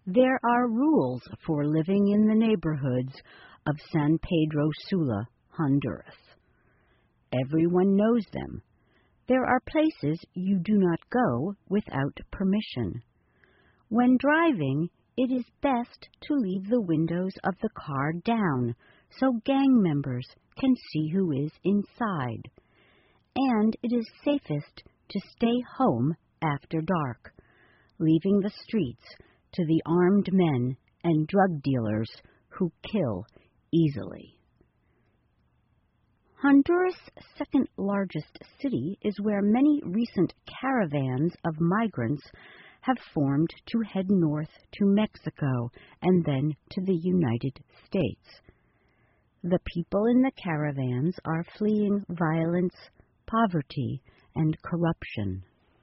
There are rules for living in the neighborhoods of San Pedro Sula, Honduras. Everyone knows them. There are places you do not go without permission. When driving, it is best to leave the windows of the car down so gang members can see who is inside. And it is safest to stay home after dark, leaving the streets to the armed men and drug dealers who kill easily. Honduras' second largest city is where many recent caravans of migrants have formed to head north to Mexico and then to the United States. The people in the caravans are fleeing violence, poverty, and corruption.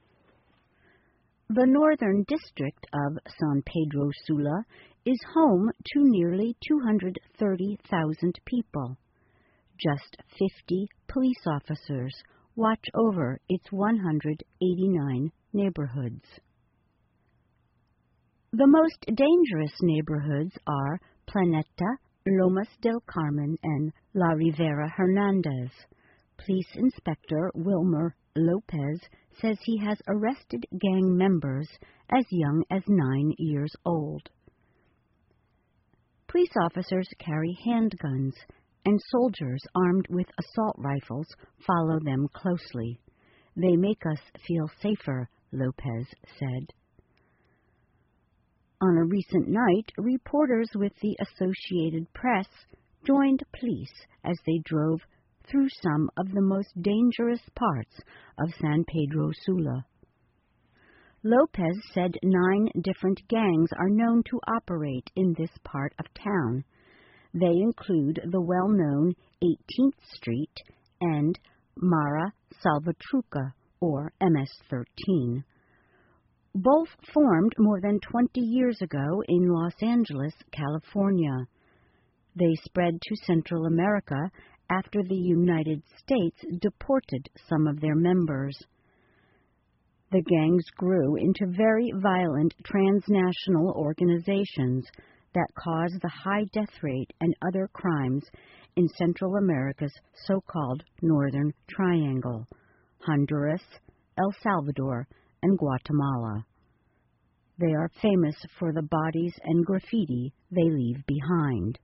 The northern district of San Pedro Sula is home to nearly 230,000 people. Just 50 police officers watch over its 189 neighborhoods. The most dangerous neighborhoods are Planeta, Lomas del Carmen, and La Rivera Hernandez. Police Inspector Wilmer Lopez says he has arrested gang members as young as 9 years old. Police officers carry handguns, and soldiers armed with assault rifles follow them closely. They make us feel safer, Lopez said. On a recent night, reporters with the Associated Press joined police as they drove through some of the most dangerous parts of San Pedro Sula. Lopez said 9 different gangs are known to operate in this part of town. They include the well-known 18th Street and Mara Salvatrucha, or MS-13. Both formed more than 20 years ago in Los Angeles, California. They spread to Central America after the United States deported some of their members. The gangs grew into very violent transnational organizations that cause the high death rate and other crimes in Central America's so-called Northern Triangle, Honduras, El Salvador, and Guatemala. They are famous for the bodies and graffiti they leave behind.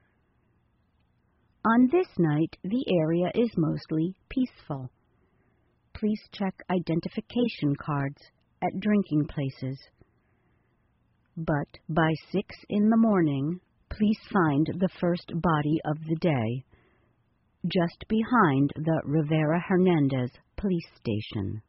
On this night, the area is mostly peaceful. Police check identification cards at drinking places. But by 6 in the morning, police find the first body of the day, just behind the Rivera Hernandez police station.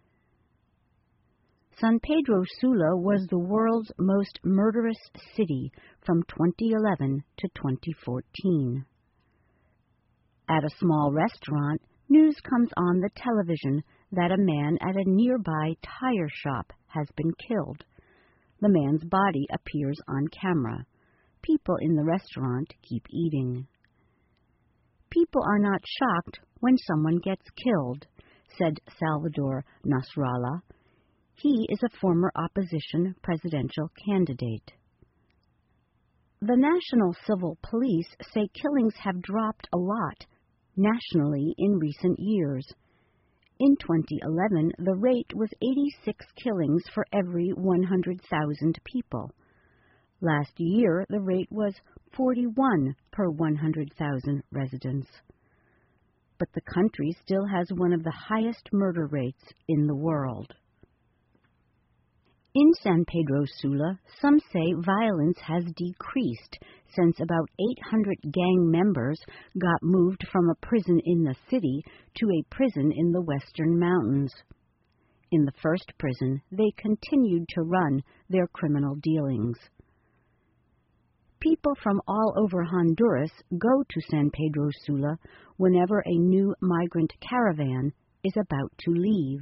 San Pedro Sula was the world's most murderous city from 2011 to 2014. At a small restaurant, news comes on the television that a man at a nearby tire shop has been killed. The man's body appears on camera. People in the restaurant keep eating. People are not shocked when someone gets killed, said Salvador Nasrallah. He is a former opposition presidential candidate. The National Civil Police say killings have dropped a lot nationally in recent years. In 2011, the rate was 86 killings for every 100,000 people. Last year, the rate was 41 per 100,000 residents. But the country still has one of the highest murder rates in the world. In San Pedro Sula, some say violence has decreased since about 800 gang members got moved from a prison in the city to a prison in the Western Mountains. In the first prison, they continued to run their criminal dealings. People from all over Honduras go to San Pedro Sula whenever a new migrant caravan is about to leave.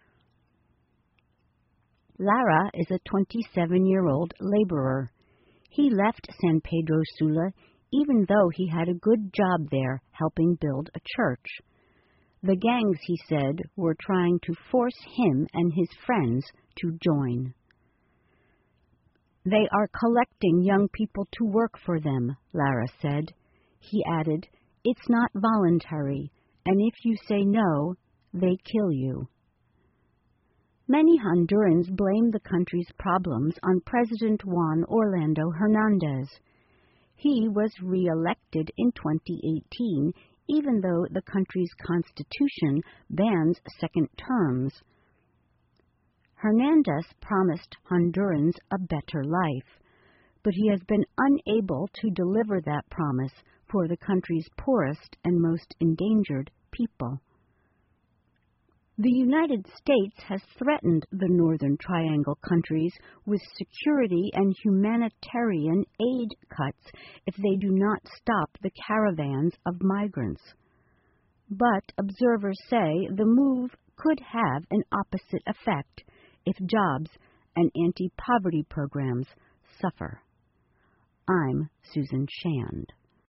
Lara is a 27-year-old laborer. He left San Pedro Sula even though he had a good job there helping build a church. The gangs, he said, were trying to force him and his friends to join. They are collecting young people to work for them, Lara said. He added, it's not voluntary, and if you say no, they kill you. Many Hondurans blame the country's problems on President Juan Orlando Hernandez. He was re-elected in 2018, even though the country's constitution bans second terms. Hernandez promised Hondurans a better life, but he has been unable to deliver that promise for the country's poorest and most endangered people. The United States has threatened the Northern Triangle countries with security and humanitarian aid cuts if they do not stop the caravans of migrants. But observers say the move could have an opposite effect if jobs and anti-poverty programs suffer. I'm Susan Shand.